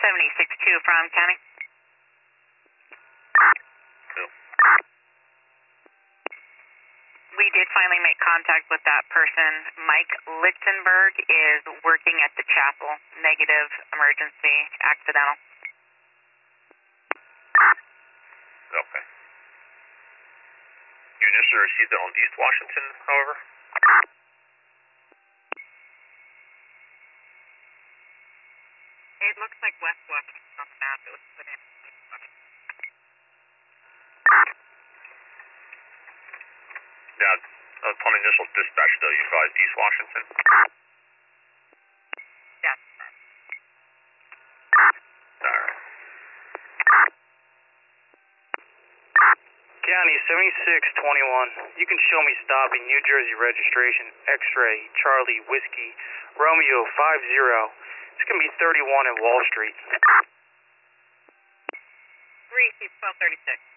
76-2 from County. We did finally make contact with that person. Mike Litzenberg is working at the chapel. Negative, emergency, accidental. Okay. You initially received it on East Washington, however? It looks like West Washington on the map. It was put in. Yeah, upon initial dispatch, though, you advised East Washington? Yes. Alright. County 7621. You can show me stopping New Jersey registration, X-ray, Charlie, Whiskey, Romeo 50. It's going to be 31 at Wall Street. 3, 1236.